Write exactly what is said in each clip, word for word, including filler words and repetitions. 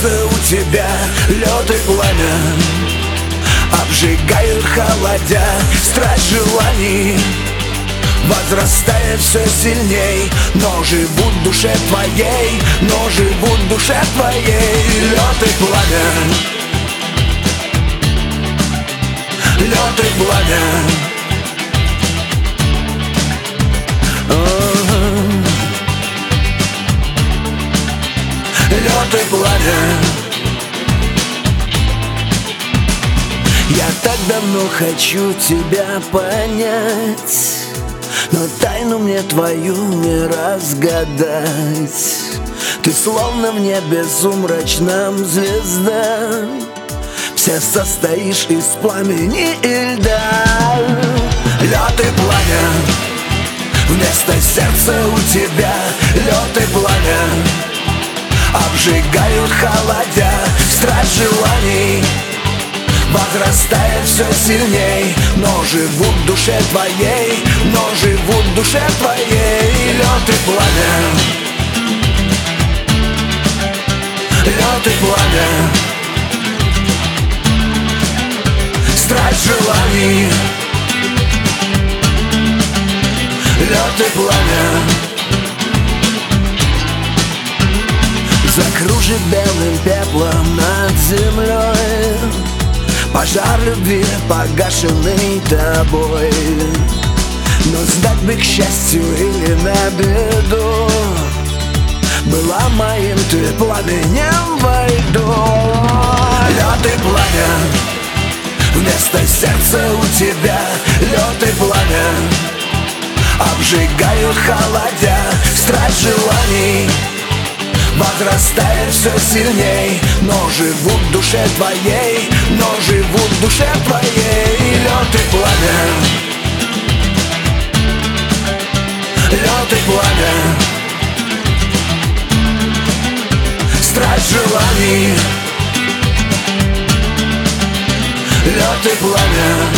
сердце у тебя лед и пламя, обжигают, холодя, страсть желаний возрастает все сильней. Но живут в душе твоей, но живут в душе твоей. Лед и пламя, лед и пламя. Лед и пламя. Я так давно хочу тебя понять, но тайну мне твою не разгадать. Ты словно в небе сумрачном звезда, вся состоишь из пламени и льда. Лед и пламя, вместо сердца у тебя лед и пламя, обжигают, холодя, страсть желаний возрастает все сильней. Но живут в душе твоей, но живут в душе твоей. Лед и пламя, лед и пламя, страсть желаний, лед и пламя. Закружит белым пеплом над землей пожар любви, погашенный тобой. Но сдать бы к счастью или на беду, была моим ты пламенем во льду. Лед и пламя, вместо сердца у тебя лед и пламя, обжигают, холодя, страсть желаний возрастает все сильней. Но живут в душе твоей, но живут в душе твоей. Лед и пламя, лед и пламя, страсть желаний, лед и пламя.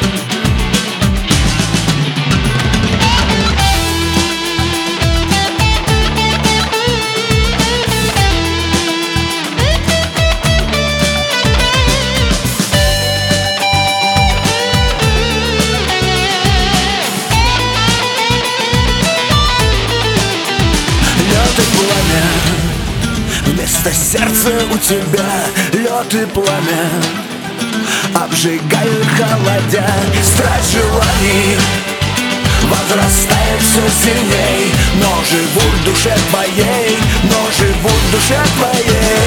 Вместо сердца у тебя лед и пламя, обжигают, холодя, страсть желаний возрастает все сильней. Но живут в душе твоей, но живут в душе твоей.